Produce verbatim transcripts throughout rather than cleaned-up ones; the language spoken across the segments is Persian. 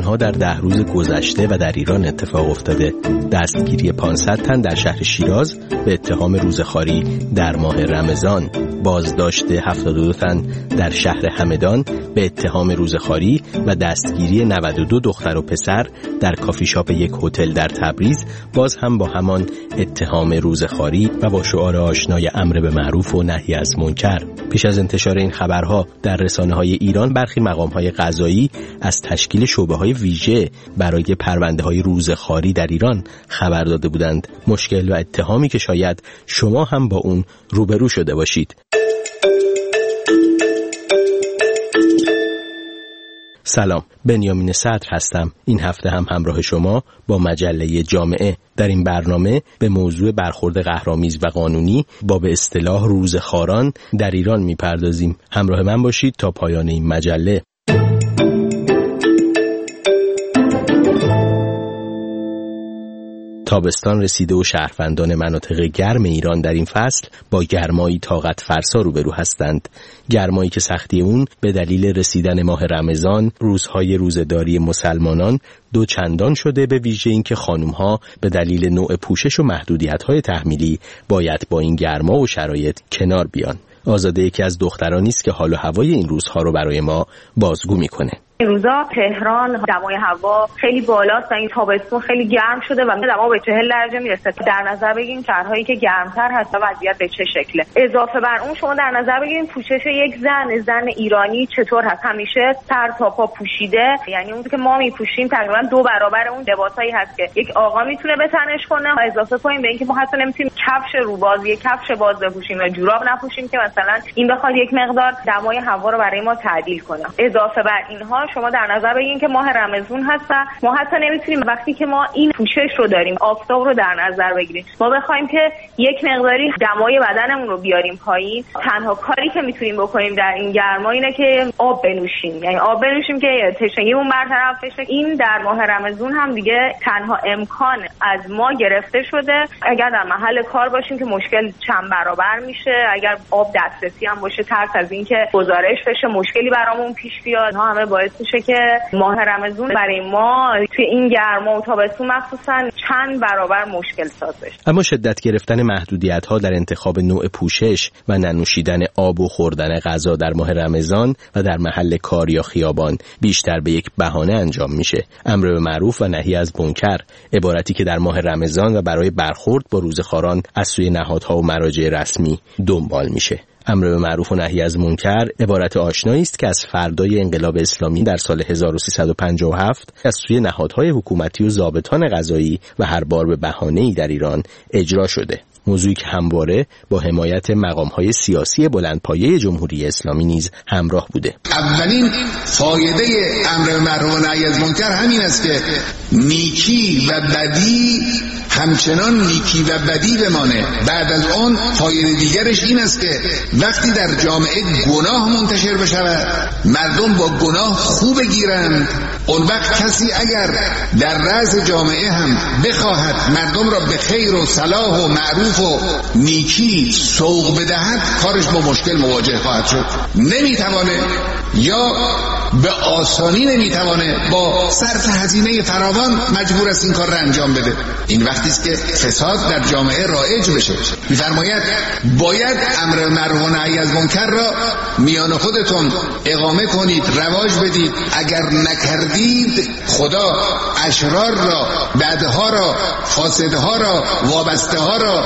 تنها در ده روز گذشته و در ایران اتفاق افتاده. دستگیری پانصد تن در شهر شیراز به اتهام روزخواری در ماه رمضان، بازداشت هفتاد و دو تن در شهر همدان به اتهام روزخواری و دستگیری نود و دو دختر و پسر در کافی شاپ یک هتل در تبریز، باز هم با همان اتهام روزخواری و با شعار آشنای امر به معروف و نهی از منکر. پیش از انتشار این خبرها در رسانه‌های ایران، برخی مقام‌های قضایی از تشکیل شعبه‌های ویژه برای پرونده‌های روزخواری در ایران خبر داده بودند. مشکل و اتهامی که شاید شما هم با اون روبرو شده باشید. سلام، بنیامین صدر هستم. این هفته هم همراه شما با مجله جامعه. در این برنامه به موضوع برخورد قهرآمیز و قانونی با به اصطلاح روزخواران در ایران میپردازیم. همراه من باشید تا پایان این مجله. تابستان رسیده و شهروندان مناطق گرم ایران در این فصل با گرمایی طاقت فرسا روبرو هستند. گرمایی که سختی اون به دلیل رسیدن ماه رمضان، روزهای روزه‌داری مسلمانان دو چندان شده، به ویژه اینکه خانم‌ها به دلیل نوع پوشش و محدودیت‌های تحمیلی باید با این گرما و شرایط کنار بیان. آزاده یکی از دخترانی است که حال و هوای این روزها رو برای ما بازگو می‌کنه. این روزا تهران دمای هوا خیلی بالاست و این تابستون خیلی گرم شده و دما به چهل درجه میرسه. در نظر بگیریم شهرهایی که گرمتر هست و وضعیت به چه شکله. اضافه بر اون شما در نظر بگیریم پوشش یک زن زن ایرانی چطور هست. همیشه سر تا پا پوشیده، یعنی اون که ما میپوشیم تقریبا دو برابر اون لباسایی هست که یک آقا میتونه به تنش کنه. و اضافه کنیم به اینکه ما حتی نمیتونیم کفش روباز یک کفش باز بپوشیم یا جوراب نپوشیم که مثلا این بخواد یک مقدار دمای هوا رو برای ما تعدیل کنه. اضافه بر اینها شما در نظر بگیرید که ماه رمضان هست و ما حتی نمیتونیم وقتی که ما این پوشش رو داریم، آفتاب رو در نظر بگیریم، ما بخوایم که یک مقداری دمای بدنمون رو بیاریم پایین، تنها کاری که میتونیم بکنیم در این گرما اینه که آب بنوشیم. یعنی آب بنوشیم که تشنگیمون برطرف بشه. این در ماه رمضان هم دیگه تنها امکان از ما گرفته شده. اگر در محل کار باشیم که مشکل چند برابر میشه، اگر آب دسترسی هم باشه ترس از این که گزارش بشه مشکلی برامون پیش بیاد، ها همه باعث میشه که ماه رمضان برای ما توی این گرما و تابستون مخصوصا چند برابر مشکل ساز بشه. اما شدت گرفتن محدودیت‌ها در انتخاب نوع پوشش و ننوشیدن آب و خوردن غذا در ماه رمضان و در محل کار یا خیابان بیشتر به یک بهانه انجام میشه. امر به معروف و نهی از منکر، عبارتی که در ماه رمضان و برای برخورد با روزخواران از سوی نهادها و مراجع رسمی دنبال میشه. امر به معروف و نهی از منکر عبارت آشنایی است که از فردای انقلاب اسلامی در سال هزار و سیصد و پنجاه و هفت از سوی نهادهای حکومتی و ضابطان قضایی و هر بار به بهانه‌ای در ایران اجرا شده. موضوعی که همواره با حمایت مقام‌های سیاسی بلندپایه جمهوری اسلامی نیز همراه بوده. اولین فایده امر به معروف و نهی از منکر همین است که نیکی و بدی همچنان نیکی و بدی بمانه. بعد از اون فایده دیگرش این است که وقتی در جامعه گناه منتشر بشه مردم با گناه خوب گیرند، اون وقت کسی اگر در رأس جامعه هم بخواهد مردم را به خیر و صلاح و معروف و نیکی سوق بدهد، کارش با مشکل مواجه خواهد شد. نمیتوانه یا به آسانی نمیتوانه با صرف هزینه فراوان مجبور است این کار را انجام بده. این وقتی است که فساد در جامعه رایج بشه. می‌فرماید باید امر معروف و نهی از منکر را میان خودتون اقامه کنید، رواج بدید. اگر نکردید خدا اشرار را، بدها را، فاسدها را، وابسته ها را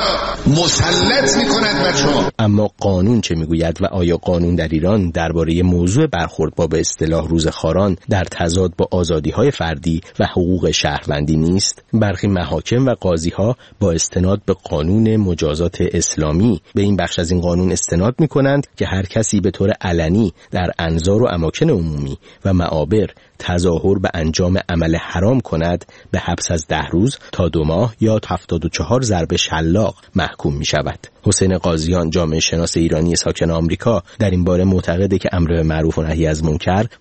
مسلط می‌کند بر شما. اما قانون چه میگوید و آیا قانون در ایران درباره موضوع برخورد با به اصطلاح روزخواران در تضاد با آزادی‌های فردی و حقوق شهروندی نیست؟ برخی محاکم و قاضی‌ها با استناد به قانون مجازات اسلامی به این بخش از این قانون استناد می‌کنند که هر کسی به طور علنی در انظار و اماکن عمومی و معابر تظاهر به انجام عمل حرام کند به حبس از ده روز تا دو ماه یا هفتاد و چهار ضرب شلاق محکوم می شود. حسین قاضیان، جامعه شناس ایرانی ساکن آمریکا، در این باره معتقده که امر به معروف و نهی از منکر و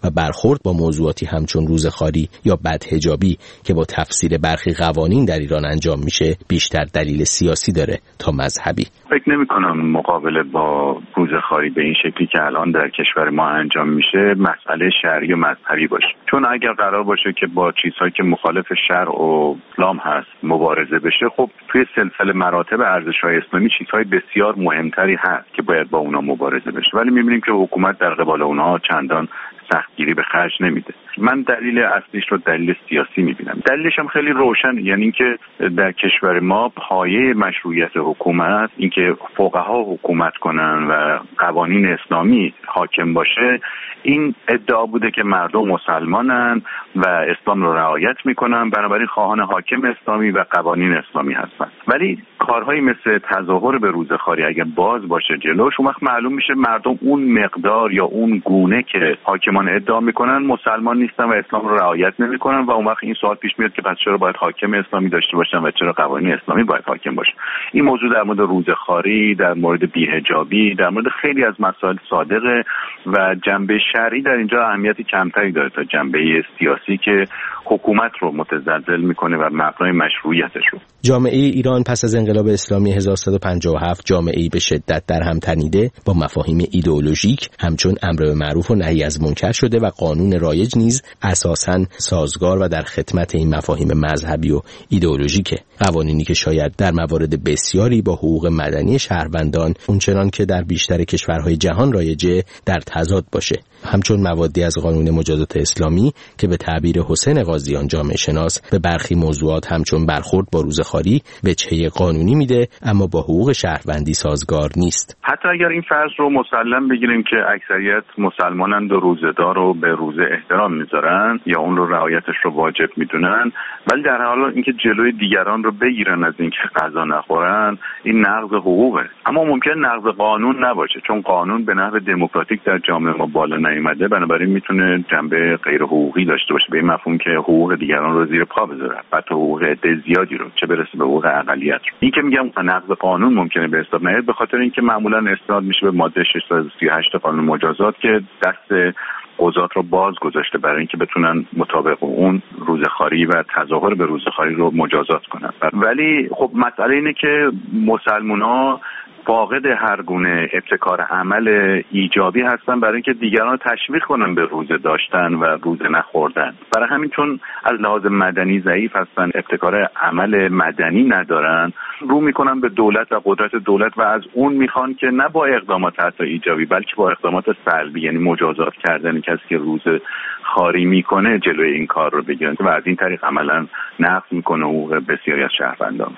و برخورد با موضوعاتی همچون روزخواری یا بدحجابی که با تفسیر برخی قوانین در ایران انجام میشه بیشتر دلیل سیاسی داره تا مذهبی. فکر نمی‌کنم مقابله با روزخواری به این شکلی که الان در کشور ما انجام میشه مسئله شرعی و مذهبی باشه، چون اگر قرار باشه که با چیزهایی که مخالف شرع و اسلام هست مبارزه بشه، خب توی سلسله مراتب ارزش‌های اسلامی چیزهای بسیار مهمتری هست که باید با اونا مبارزه بشه، ولی می‌بینیم که حکومت در قبال اونها چندان سختگیری به خرج نمیده. من دلیل اصلیش رو دلیل سیاسی میبینم. دلیلش هم خیلی روشن، یعنی اینکه در کشور ما پایه مشروعیت حکومت اینکه فقها حکومت کنن و قوانین اسلامی حاکم باشه، این ادعا بوده که مردم مسلمانن و اسلام رو رعایت میکنن، بنابراین خواهان حاکم اسلامی و قوانین اسلامی هستن. ولی کارهایی مثل تظاهر به روزخواری اگر باز باشه جلوش، اون وقت معلوم میشه مردم اون مقدار یا اون گونه که حاکمان ادعا میکنن مسلمان نیستن و اسلام رو رعایت نمیکنن و اون وقت این سوال پیش میاد که پس چرا باید حاکم اسلامی داشته باشن و چرا قوانین اسلامی باید حاکم باشه. این موضوع در مورد روزخواری، در مورد بی‌حجابی، در مورد خیلی از مسائل صادقه و جنبه شرعی در اینجا اهمیتی کمتری داره تا جنبه سیاسی که حکومت رو متزلزل میکنه و مبنای مشروعیتش رو. جامعه ایران پس از انقلاب اسلامی هزار و سیصد و پنجاه و هفت جامعه‌ای به شدت در هم تنیده با مفاهیم ایدئولوژیک همچون امر به معروف و نهی از منکر شده و قانون رایج نیز اساساً سازگار و در خدمت این مفاهیم مذهبی و ایدئولوژیکه. قوانینی که شاید در موارد بسیاری با حقوق مدنی شهروندان اونچنان که در بیشتر کشورهای جهان رایجه در تضاد باشه، همچون موادی از قانون مجازات اسلامی که به تعبیر حسین قاضیان جامعه شناس به برخی موضوعات همچون برخورد با روزخواری وجهه قانونی میده اما با حقوق شهروندی سازگار نیست. حتی اگر این فرض رو مسلم بگیریم که اکثریت مسلمانند و روزه‌دار رو به روزه احترام میذارن یا اون رو رعایتش رو واجب میدونن، ولی در حال اینکه جلوی دیگران رو بگیرن از اینکه غذا نخورن، این نقض حقوقه. اما ممکن نقض قانون نباشه، چون قانون به نحو دموکراتیک در جامعه ما بالا نیامده، بنابراین میتونه جنبه غیر حقوقی داشته باشه، به این مفهوم که حقوق دیگران رو زیر پا بذاره، حتی حقوق عده زیادی رو، چه برسه به حقوق اقلیت. این که میگم نقض قانون ممکنه به حساب نیاد به خاطر اینکه معمولا استناد میشه به ماده ششصد و سی و هشت قانون مجازات که دست قضات رو باز گذاشته برای اینکه بتونن مطابق اون روزخواری و تظاهر به روزخواری رو مجازات کنن. ولی خب مسئله اینه که مسلمان‌ها فاقد هر گونه ابتکار عمل ایجابی هستن برای اینکه دیگران رو تشویق کنن به روزه داشتن و روزه نخوردن. برای همین چون از لحاظ مدنی ضعیف هستن، ابتکار عمل مدنی ندارن، رو میکنن به دولت و قدرت دولت و از اون میخوان که نه با اقدامات حتی ایجابی بلکه با اقدامات سلبی، یعنی مجازات کردن کسی که روزه خواری میکنه جلوی این کار رو بگیرن و از این طریق عملا نقض میکنه حقوق بسیاری از شهروندان.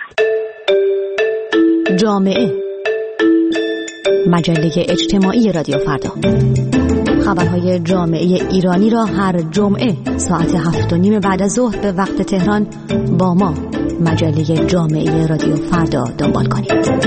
جامعه مجله اجتماعی رادیو فردا، خبرهای جامعه ایرانی را هر جمعه ساعت هفت و نیم بعد از ظهر به وقت تهران با ما مجله جامعه رادیو فردا دنبال کنید.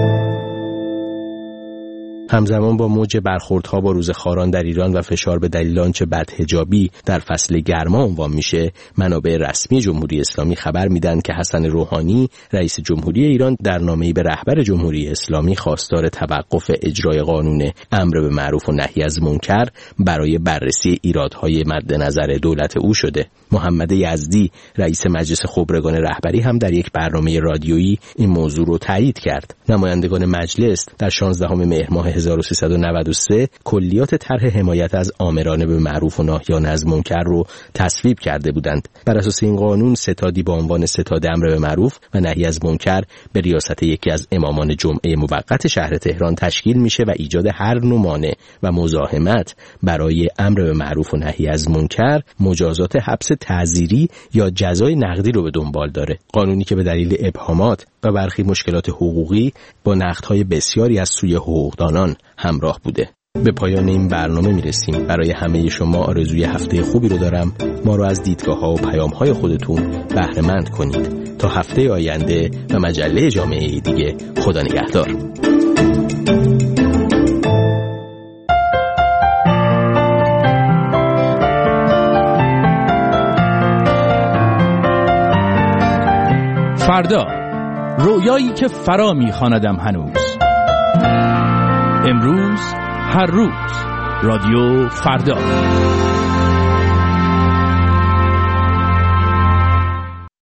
همزمان با موج برخوردها با روزخواران در ایران و فشار به دلیل آنچه بدحجابی در فصل گرما عنوان میشه، منابع رسمی جمهوری اسلامی خبر میدن که حسن روحانی رئیس جمهوری ایران در نامه‌ای به رهبر جمهوری اسلامی خواستار توقف اجرای قانون امر به معروف و نهی از منکر برای بررسی ایرادهای مد نظر دولت او شده. محمد یزدی رئیس مجلس خبرگان رهبری هم در یک برنامه رادیویی این موضوع رو تایید کرد. نمایندگان مجلس در شانزدهم مهر ماه هزار و سیصد و نود و سه کلیات طرح حمایت از آمران به معروف و ناهیان از منکر رو تصویب کرده بودند. بر اساس این قانون ستادی با عنوان ستاد امر به معروف و نهی از منکر به ریاست یکی از امامان جمعه موقت شهر تهران تشکیل میشه و ایجاد هر نوع مانع و مزاحمت برای امر به معروف و نهی از منکر مجازات حبس تعزیری یا جزای نقدی رو به دنبال داره. قانونی که به دلیل ابهامات و برخی مشکلات حقوقی با نقدهای بسیاری از سوی حقوقدانان همراه بوده. به پایان این برنامه میرسیم. برای همه شما آرزوی هفته خوبی رو دارم. ما رو از دیدگاه‌ها و پیام‌های خودتون بهره مند کنید. تا هفته آینده و مجله جامعه دیگه، خدا نگهدار. فردا، رویایی که فرا می‌خواندم هنوز. امروز، هر روز، رادیو فردا.